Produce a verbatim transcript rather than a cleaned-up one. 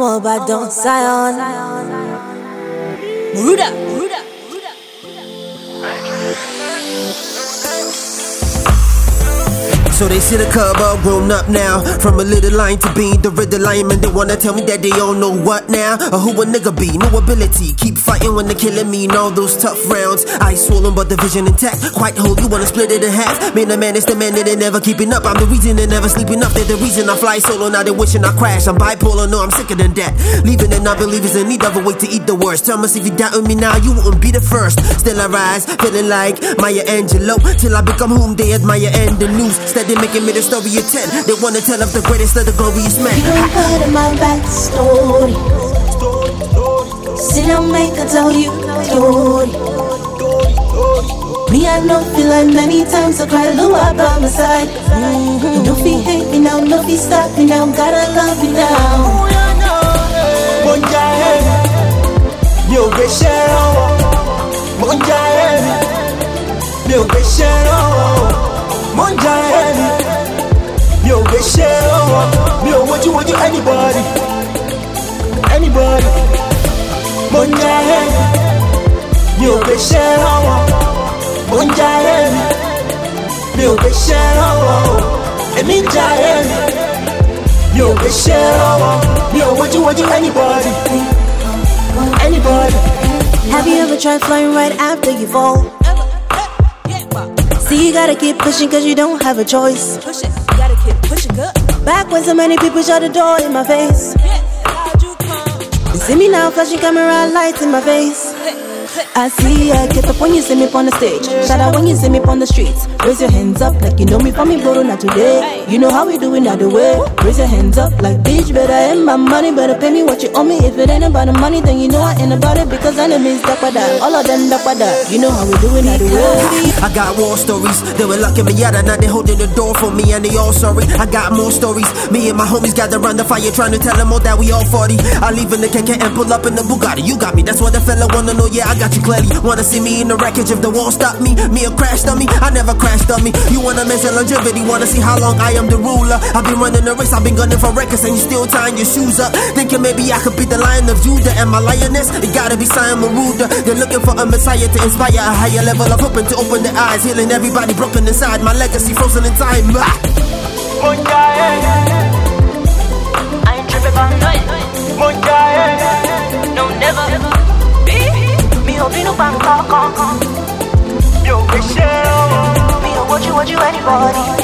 ọmọ Ìbàdàn Zion. Muruda, Muruda, Muruda. So they see the curve all grown up now. From a little line to being the red lineman. They wanna tell me that they all know what now, or who a nigga be, no ability. Keep fighting when they're killing me in all those tough rounds. Eyes swollen but the vision intact. Quite whole, you wanna split it in half. Man, the man is the man that they never keeping up. I'm the reason they never sleeping up. They're the reason I fly solo, now they wishing I crash. I'm bipolar, no, I'm sicker than that. Leaving the non-believers in need of a way to eat the worst. Tell us if you doubting me now, you wouldn't be the first. Still I rise, feeling like Maya Angelou. Till I become whom they admire and the news. Steady making me the story of ten. They wanna tell of the greatest of the glorious man. You don't part of my backstory. Sit down, make I tell you story. Me, I know feel like many times I cry, low up by my side. Mm-hmm. No fee hate me now, no fee stop me now, gotta love me now. Monjae, yo beshero. Monjae, yo beshero. Monjae, yo beshero. Yo, what you want you anybody, anybody. Monjae, yo beshero. Monjae, yo beshero. Eminjae, yo beshero. Yo, what you want you anybody, anybody. Have you ever tried flying right after you fall? See, you gotta keep pushing cause you don't have a choice. Push it, you gotta keep pushing good. Back when so many people shut the door in my face. You see me now flashing camera lights in my face. I see ya, get up when you see me on the stage. Shout out when you see me on the streets. Raise your hands up like you know me from me, bro, not today. You know how we do it, not the way. Raise your hands up like bitch, better end my money, better pay me what you owe me. If it ain't about the money, then you know I ain't about it. Because enemies duck by that, all of them duck by that. You know how we do it, not the way. I got war stories, they were locking me out and now they holding the door for me and they all sorry. I got more stories, me and my homies gather around the fire trying to tell them all that we all forty. I leave in the K K and pull up in the Bugatti. You got me, that's what the fella wanna know, yeah I got you clearly. Wanna see me in the wreckage if the wall stop me? Me a crashed on me, I never crashed on me. You wanna measure longevity, wanna see how long I am the ruler. I've been running the race, I've been gunning for records and you still tying your shoes up. Thinking maybe I could be the Lion of Judah and my lioness, it gotta be Simon Ruda. They're looking for a messiah to inspire a higher level of hoping to open their eyes. Healing everybody broken inside, my legacy frozen in time. Monjae, I ain't tripping about nothing. Monjae, No, never. Me hope you no pan call, call, call. yo beshero. Me hope what you, what you, anybody.